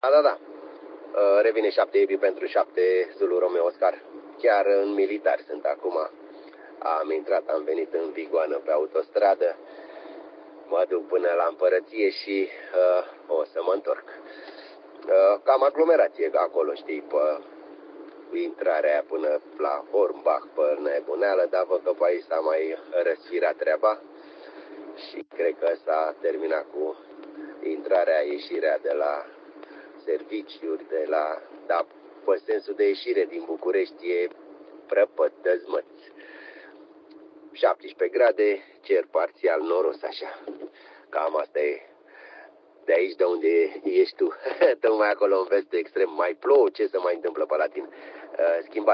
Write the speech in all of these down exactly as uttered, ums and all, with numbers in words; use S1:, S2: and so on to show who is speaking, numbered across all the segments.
S1: Da, da, da. Revine șapte Epi pentru șapte Zulu Romeo Oscar. Chiar în militar sunt acum. Am intrat, am venit în Vigoană pe autostradă. Mă duc până la Împărăție și uh, o să mă întorc. Uh, cam aglomerație acolo, știi, pe intrarea până la Hornbach, pe nebuneală, dar văd că pe aici s-a mai răsfirat treaba. Și cred că s-a terminat cu intrarea, ieșirea de la serviciuri, de la... Dar pe sensul de ieșire din București e prăpăt, dăzmăț. șaptesprezece grade, cer parțial noros, așa. Cam asta e. De aici de unde ești tu. Tocmai acolo în vestul extrem mai plouă, ce se mai întâmplă pe la tine? Uh, schimbat.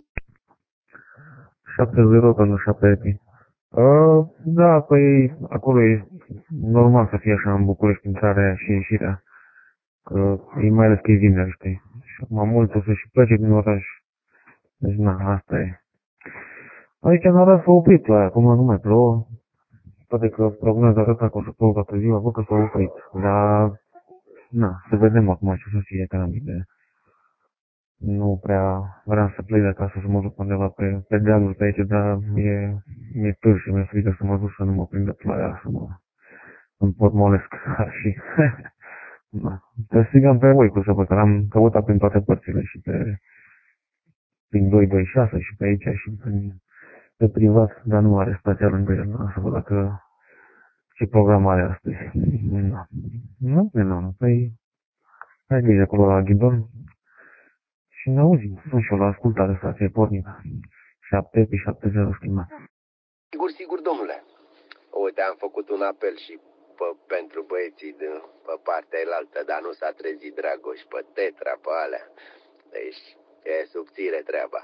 S2: șapte zero pentru șapte Epi. Uh, da, păi acolo e normal să fie așa în București, intrarea și ieșirea. Că e mai ales că e vineri, știi? Și acum mult o să și plece din oraș. Deci na, asta e. Aici în oraș s-a oprit la aia, acum nu mai plouă. Poate că prognoza arăta că o să plouă toată ziua, văd că s-a oprit. Dar, na, să vedem acum ce o să fie, că n-am idee. Nu prea vreau să plec de acasă să mă duc undeva pe, pe dealul pe aici, dar mi-e, mi-e târg și mi-e frică să mă duc să nu mă prindă ploaia, să mă împotmolesc. Și, da. Să strigam pe voi cu să văd, că l-am căutat prin toate părțile și pe prin doi doi șase și pe aici și prin, pe privat, dar nu are spațial lângă el, da? Să văd dacă ce program are astăzi. Da. Nu, nu, nu, păi hai grijă acolo la ghidon și ne auzim. Sunt și eu la ascultare, stație pornită. șapte pe șapte zero schimbat.
S1: Sigur, sigur, domnule. Uite, am făcut un apel și pe, pentru băieții de, pe partea elaltă, dar nu s-a trezit Dragoș pe Tetra, pe alea. Deci e subțire treaba.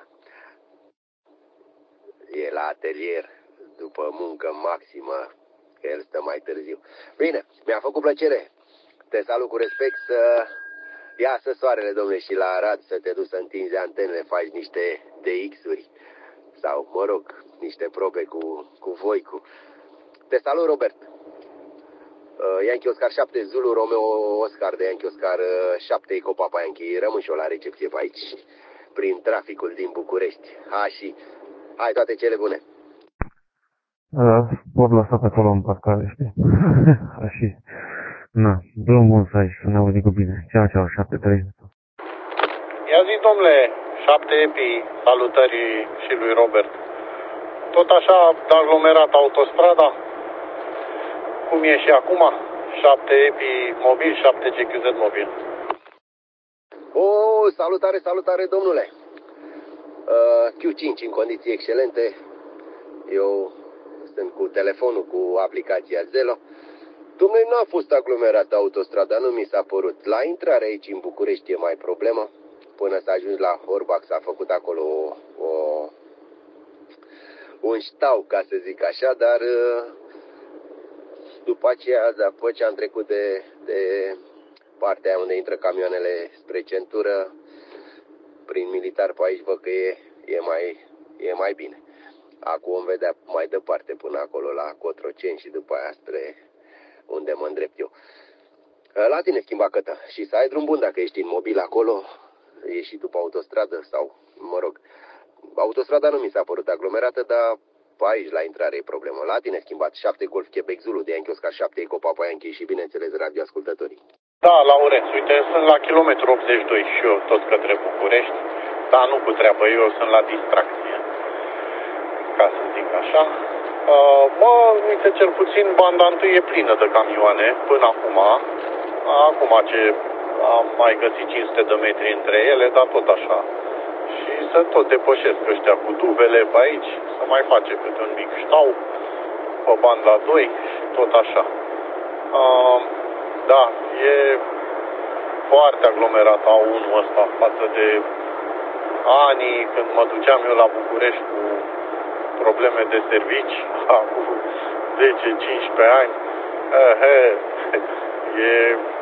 S1: E la atelier, după muncă maximă, că el stă mai târziu. Bine, mi-a făcut plăcere. Te salut cu respect, să iasă soarele, domnule, și la Arad să te duci să întinzi antenele, faci niște D X-uri sau, mă rog, niște probe cu, cu Voicu. Te salut, Robert. Uh, Yankee Oscar șapte, Zulu Romeo Oscar de Yankee Oscar uh, șapte, Eco Papa Yankee. Rămân și eu la recepție pe aici, prin traficul din București. Ha, și hai, toate cele bune.
S2: Da, pot lăsa pe acolo în parcare, știi? Și, na, drum bun să ai, să ne auzi cu bine. Ceau, ceau, șapte trei.
S3: Ia zi, domnule, șapte Epi, salutări și lui Robert. Tot așa, aglomerat autostrada? Cum e și acum? șapte Epi mobil, șapte G Q Z mobil.
S1: O, salutare, salutare, domnule. Uh, Q cinci în condiții excelente. Eu sunt cu telefonul, cu aplicația Zelo. Dumnezeu, n-a fost aglomerată autostrada, nu mi s-a părut. La intrare aici în București e mai problemă. Până s-a ajuns la Horbach s-a făcut acolo o, o, un ștau, ca să zic așa, dar după aceea, după ce am trecut de, de partea unde intră camioanele spre centură, prin militar pe aici, văd că e, e, mai, e mai bine. Acum vom vedea mai departe până acolo, la Cotroceni și după aia spre unde mă îndrept eu. La tine, schimba cătă. Și să ai drum bun dacă ești în mobil acolo, ești și tu pe autostradă sau, mă rog, autostrada nu mi s-a părut aglomerată, dar pe aici la intrare e problemă. La tine, schimbat șapte Golf Quebec Zulu de Yankee Oscar șapte Eco Papa Yankee și, bineînțeles, radioascultătorii.
S3: Da, Laurenț, uite, sunt la kilometru optzeci și doi și eu tot către București, dar nu cu treabă, eu sunt la distracție, ca să zic așa. Uh, mă, uite, cel puțin banda întâi e plină de camioane până acum. Acum ce am mai găsit cinci sute de metri între ele, dar tot așa. Și să tot depășesc ăștia cu tubele pe aici, să mai face câte un mic ștau pe banda doi și tot așa. Uh, da, e foarte aglomerat A unu ăsta față de anii când mă duceam eu la București cu probleme de servici, acum zece cincisprezece ani. Ehe, e,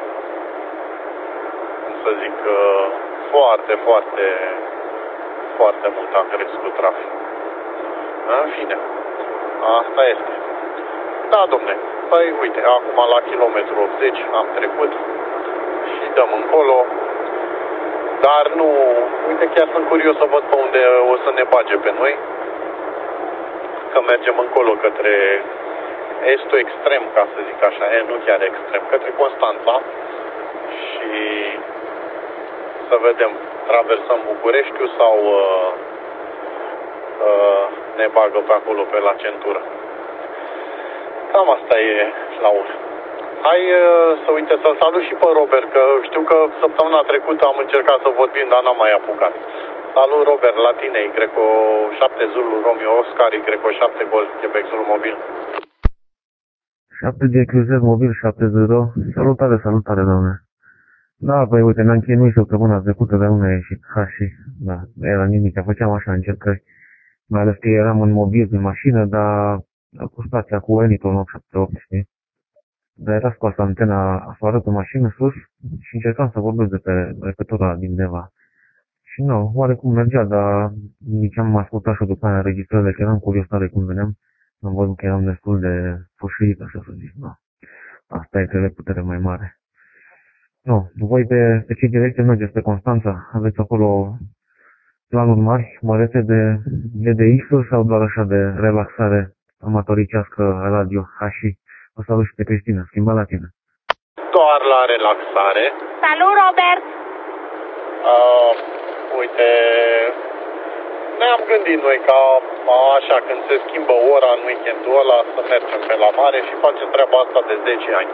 S3: cum să zic, foarte, foarte, foarte mult am crescut traficul. În fine, asta este. Da, domne, păi uite, acum la kilometru optzeci am trecut și dăm încolo. Dar nu, uite, chiar sunt curios să văd pe unde o să ne bage pe noi. Că mergem încolo către estul extrem, ca să zic așa, e, nu chiar extrem, către Constanța. Și să vedem, traversăm Bucureștiul sau uh, uh, ne bagă pe acolo, pe la centură. Cam asta e la urmă. Hai uh, să uite să-l salut și pe Robert, că știu că săptămâna trecută am încercat să vorbim, dar n-am mai apucat. Salut, Robert, la tine, Y șapte Zulu Romeo Oscar, Y șapte Golf Quebec Zulu Mobil.
S2: șapte G Q Z Mobil șapte zero. Salutare, salutare, doamne. Da, păi uite, ne-am chinuit săptămâna trecută, dar nu ne-a ieșit. Ha, și, da, era nimic, făceam așa încercări. Mai ales că eram în mobil, în mașină, dar cu stația cu Eniton opt șapte opt, știi? Dar era scoasă antena afară pe mașină, sus, și încercam să vorbesc de pe repetora din Deva. Și nu, oarecum mergea, dar nici am ascultat și după aia înregistrările, că eram curios tare cum veneam. Am văzut că eram destul de fâșuit, așa să zic, nu. Asta e trebuie putere mai mare. Nu, voi pe, pe ce direcție mergeți pe Constanța? Aveți acolo planuri mari, mărețe de L D X-uri sau doar așa de relaxare amatoricească radio? Ha, și o salut și pe Cristina, schimba la tine.
S3: Doar la relaxare.
S4: Salut, Robert!
S3: Uh, uite, ne-am gândit noi ca așa, când se schimbă ora în weekendul ăla, să mergem pe la mare și facem treaba asta de zece ani.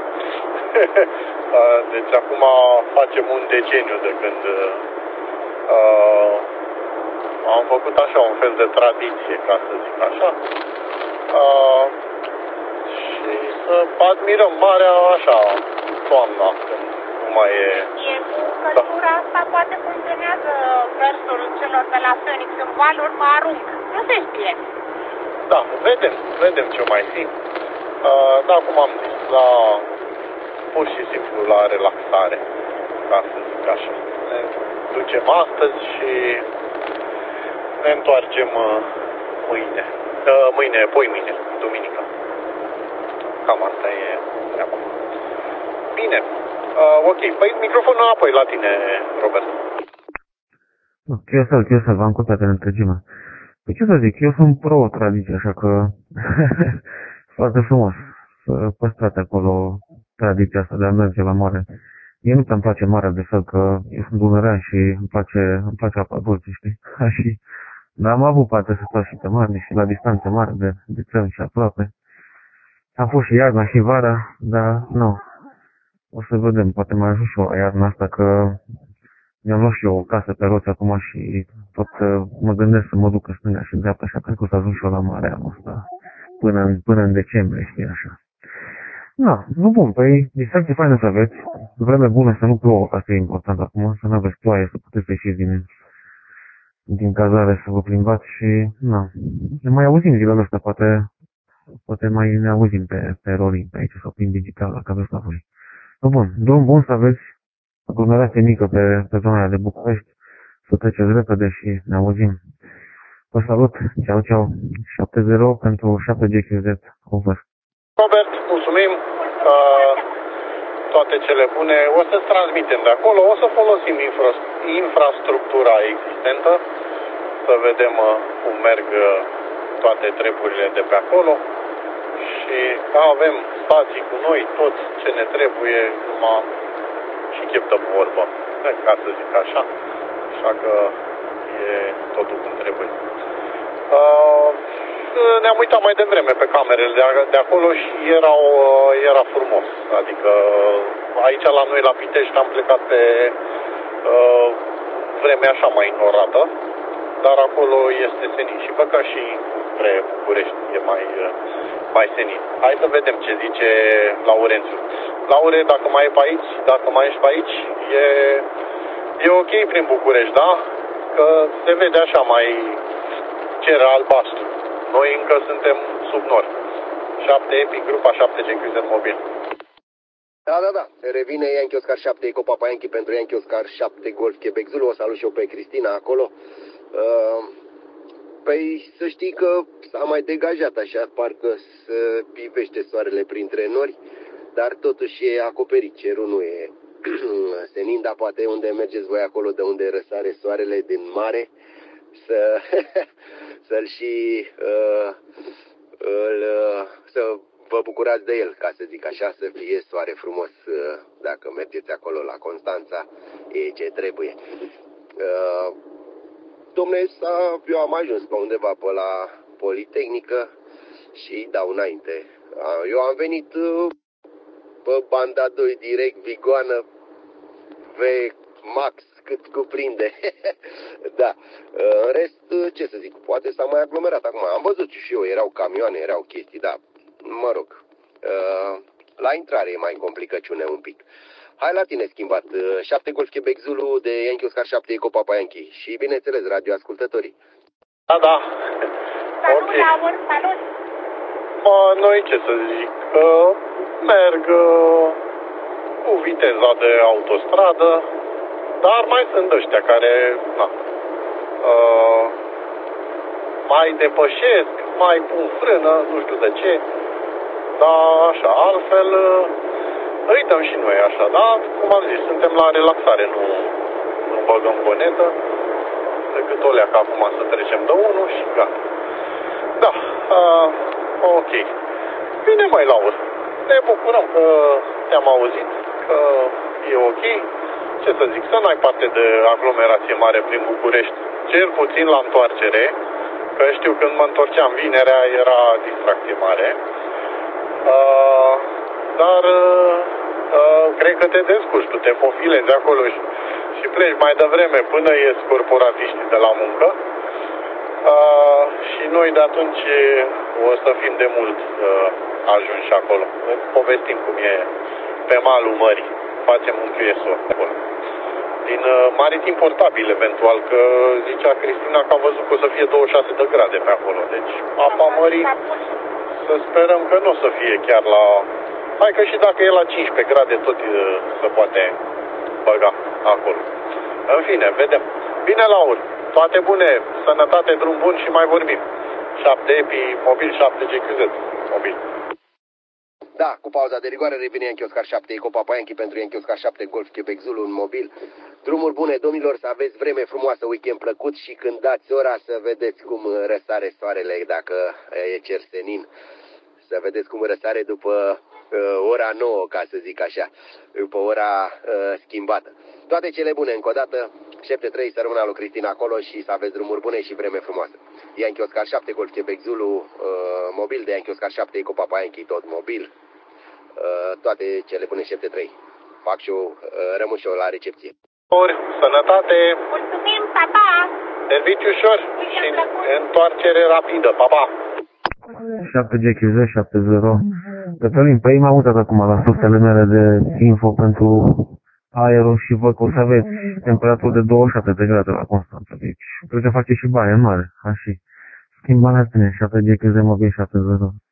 S3: Deci acum facem un deceniu de când uh, am făcut așa un fel de tradiție, ca să zic așa. Uh, și să admirăm marea așa, toamna, când nu mai e...
S4: E cu căldura da. Asta poate funcționează versul celor de la Phoenix în valuri, mă arunc. Nu se știe.
S3: Da, vedem, vedem ce mai fi. Uh, da, cum am zis, la... pur și simplu la relaxare, ca să zic așa. Ne ducem astăzi și ne întoarcem mâine. Mâine, poi mâine, duminică. Cam asta e treaba. Bine. Uh, ok, păi microfonul înapoi la tine, Robert.
S2: Chiosel, chiosel, v-am copiat în întregime. Păi ce să zic, eu sunt pro-tradiție, așa că foarte frumos să păstrați acolo tradiția asta de a merge la mare. Mie nu prea-mi place marea de fel, că eu sunt dunărean și îmi place, îmi place apa dulce, știi? Și, dar am avut parte să stau și pe mare și la distanțe mari de, de țări și aproape. Am fost și iarna și vara, dar nu. O să vedem, poate mai ajung și eu iarna asta, că mi-am luat și eu o casă pe roți acum și tot mă gândesc să mă duc în stânga și în dreapta, așa cred că o să ajung și eu la mare anul ăsta, până în, până în decembrie, știi, așa. Da, nu bun, păi distracție faină să aveți, vreme bună să nu plouă, asta e important acum, să nu aveți ploaie, să puteți ieși din, din cazare, să vă plimbați și, na, ne mai auzim zilele astea, poate, poate mai ne auzim pe, pe rolling pe aici sau prin digital, dacă aveți la voi. Nu bun, drum bun să aveți, aglomerație mică pe, pe zona de București, să treceți repede și ne auzim. Vă salut, ceau, ceau, șapte zero pentru șapte G Q Z, over.
S3: Robert, mulțumim, uh, toate cele bune, o să-ți transmitem de acolo, o să folosim infra, infrastructura existentă, să vedem uh, cum merg uh, toate treburile de pe acolo și avem stații cu noi, toți ce ne trebuie, numai și chef de vorbă, ca să zic așa, așa că e totul cum trebuie. Uh, ne-am uitat mai devreme pe camerele de, de acolo și erau, era frumos, adică aici la noi la Pitești am plecat pe uh, vreme așa mai ignorată, dar acolo este senin și bă, ca și spre București e mai, mai senin. Hai să vedem ce zice Laurențiu. Laure, dacă mai e pe aici, dacă mai ești pe aici, e, e ok prin București, da? Că se vede așa mai cer albastru. Noi încă suntem sub nori. șapte Epic, grupa șapte G Q Z Mobil.
S1: Da, da, da. Revine Yankee Oscar șapte, Eco Papa Yankee pentru Yankee Oscar șapte, Golf Quebec Zulu. O salut și eu pe Cristina acolo. Uh, păi să știi că s-a mai degajat așa, parcă se pivește soarele printre nori, dar totuși e acoperit, cerul nu e senin, dar poate unde mergeți voi acolo, de unde răsare soarele din mare, să, să-l și uh, îl, uh, să vă bucurați de el, ca să zic așa, să fie soare frumos uh, dacă mergeți acolo la Constanța, e ce trebuie. Uh, dom'le, eu am ajuns pe undeva pe la Politehnică și dau înainte. Uh, eu am venit uh, pe banda doi direct, Vigoană, V max, cât cuprinde. Da. În rest, ce să zic, poate s-a mai aglomerat acum. Am văzut și eu, erau camioane, erau chestii, da. Mă rog. La intrare e mai complicăciune un pic. Hai la tine schimbat. șapte Golf Quebec Zulu de Yankee Oscar șapte Eco Papa Yankee. Și bineînțeles, radioascultătorii.
S3: Da, da.
S4: Salut,
S3: Ok.
S4: Laur, salut.
S3: Mă, noi ce să zic, uh, merg uh, cu viteza de autostradă, dar mai sunt ăștia care, na, uh, mai depășesc, mai pun frână, nu știu de ce, dar așa, altfel uh, îi dăm și noi așa, da? Cum am zis, suntem la relaxare, nu, nu băgăm bonetă, decât o leacă acum să trecem de unul și gata. Da, uh, ok. Bine, mai Laur, ne bucurăm că te-am auzit, că e ok. Ce să zic, să n-ai parte de aglomerație mare prin București, cel puțin la întoarcere, că știu când mă întorceam vinerea era distracție mare. Uh, dar uh, uh, cred că te descurci, tu te fofilezi acolo și, și pleci mai devreme până ies corporatiștii de la muncă. Uh, și noi de atunci o să fim de mult uh, ajunși acolo. Îți povestim cum e pe malul mării. Facem un Q S O acolo. Din uh, maritim portabil, eventual, că zicea Cristina că a văzut că o să fie douăzeci și șase de grade pe acolo. Deci apa mării, să sperăm că nu o să fie chiar la... Hai că și dacă e la cincisprezece grade, tot uh, se poate băga acolo. În fine, vedem. Bine, Laur, toate bune, sănătate, drum bun și mai vorbim. șapte Epi, mobil, șapte G Q Z, mobil.
S1: Da, cu pauza de rigoare revine Yankee Oscar șapte Eco Papa Yankee pentru Yankee Oscar șapte Golf Quebec Zulu în mobil. Drumuri bune, domnilor, să aveți vreme frumoasă, weekend plăcut și când dați ora să vedeți cum răsare soarele, dacă e cer senin. Să vedeți cum răsare după uh, ora nouă, ca să zic așa, după ora uh, schimbată. Toate cele bune încă o dată, șapte trei să rămână lui Cristina acolo și să aveți drumuri bune și vreme frumoasă. Yankee Oscar șapte Golf Quebec Zulu, uh, mobil de Yankee Oscar șapte Eco Papa Yankee, tot mobil. Uh, toate cele bune șapte trei. Fac și eu, uh, rămân și eu la recepție.
S3: Ori, sănătate,
S4: Mulțumim, pa, pa.
S3: serviciu ușor și întoarcere rapidă. Pa, pa!
S2: șapte G Q Z șapte zero. Cătălin, păi m-am uitat acum la sursele mele de info pentru aerul și văd că o să aveți temperaturi de douăzeci și șapte de grade la Constanța. Deci, cred că face și baie în mare. Așa. Schimba la tine, șapte G Q Z mobil șapte zero.